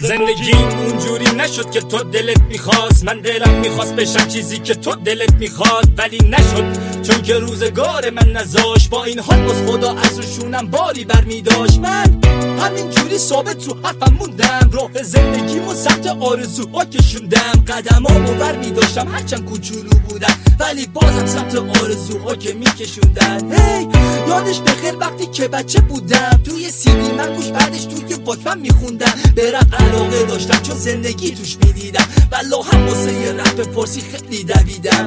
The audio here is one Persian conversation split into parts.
زندگیم اونجوری نشد که تو دلت میخواست، من دلم میخواست بشم چیزی که تو دلت میخواد، ولی نشد چون که روزگار من نذاش. با این حال باز خدا از روشونم باری برمیداشت. من همینجوری ثابت تو حرفم موندم، راه زندگیمو سمت آرزوها کشوندم. قدمامو برمیداشتم هرچند کوچولو بودم، ولی بازم سمت آرزوها که میکشوندن. هی یادش بخیر وقتی که بچه بودم، توی سیدی من گوش بعدش توی واکمن میخوندم. به رپ علاقه داشتم چون زندگی توش میدیدم، والله هم واسه یه رپ فارسی خیلی دویدم.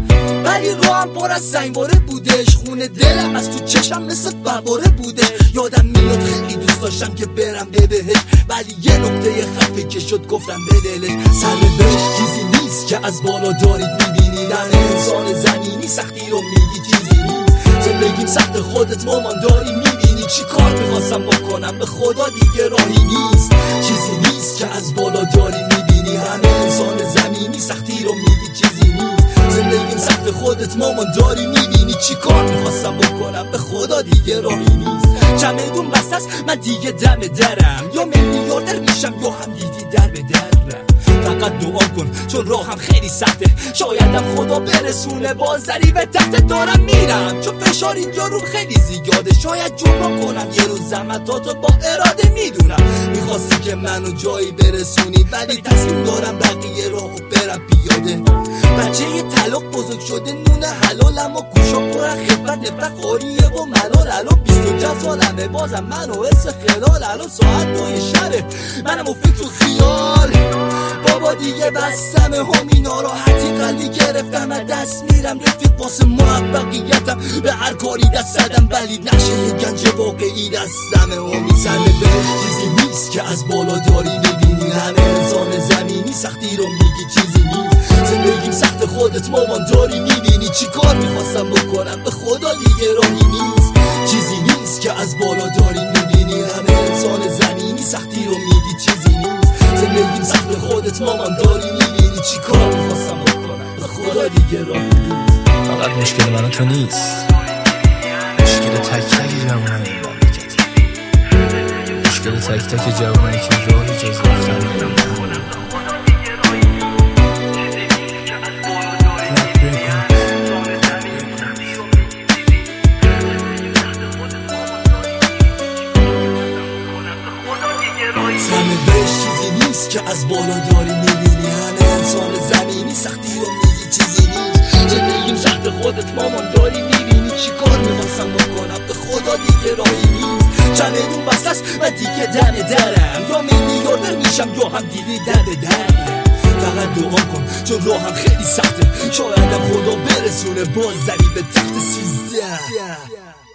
ولی روحم پر از سنگواره بودش، خونه دلم از تو چشم مثل فواره بودش. یادم میاد خیلی دوست داشتم که برم به بهش، ولی یه نقطه خفه که شد گفتم به دلش. سرنوشت چیزی نیست که از بالا دارید میبینید، انسان زمینی سختی رو میگی چیزی نیست. زندگیم سخت خودت مامان داری میبینی، چی کار میخواستم بکنم به خدا دیگه راهی نیست. چیزی نیست که از بالا داری میبینی، همه انسان زمینی سختی رو میگی چیزی نیست. زندگیم سخت خودت مامان داری میبینی، چی کار میخواستم بکنم به خدا دیگه راهی نیست. چمدون بسته است من دیگه دم درم، یا میلیاردر میشم یا هم دیدی در به درم. فقط دعا کن چون راهم خیلی سخته، شایدم خدا برسونه بازدری به تخت. دارم میرم چون فشار اینجا رو خیلی زیاده، شاید جبران کنم یه روز زحمتاتو با اراده. میدونم میخواستی که منو جایی برسونی، ولی تصمیم دارم بقیه راهو برم پیاده. بچه یه طلاق بزرگ شده نون حلالم و گوشا پر خدمت نفرت قاریه و ملال. الان 24 سالمه بازم منو حس خلال، الان ساعت 2 شبه منم و فکر و خیال. بابا دیگه بستم همی، ناراحتی قلبی گرفتم از دست میرم. رفیق واسه موفقیتم به هر کاری دست زدم، ولی نقشه یه گنج واقعی دستم همی. سرنوشت چیزی نیست که از بالا داری میبینی، همه انسان زمینی سختی رو میگی چیزی نیست. زندگیم سخت خودت مامان داری میبینی، چی کار میخواستم بکنم به خدا دیگه راهی نیست. چیزی نیست که از بالا داری میبینی، همه انسان زمینی سختی رو میگی چیزی نیست. زندگیم سخت خودت مامان داری میبینی، چی کار میخواستم بکنم به خدا دیگه راهی نیست. فقط مشکل من تو نیست، مشکل تک تک جوانای این مملکت، مشکل تک تک جوانایی که راهی جز رفتن نمیدن. سرنوشت چیزی نیست که از بالا داری میبینی، همه انسان زمینی سختی رو میگی چیزی نیست. زندگیم سخت خودت مامان داری میبینی، چی کار میخواستم بکنم به خدا دیگه راهی نیست. چمدون بسته است من دیگه دم درم، یا میلیاردر میشم یا هم دیدی در به درم. فقط دعا کن چون راهم خیلی سخته، شایدم خدا برسونه بازدری به تخت 13.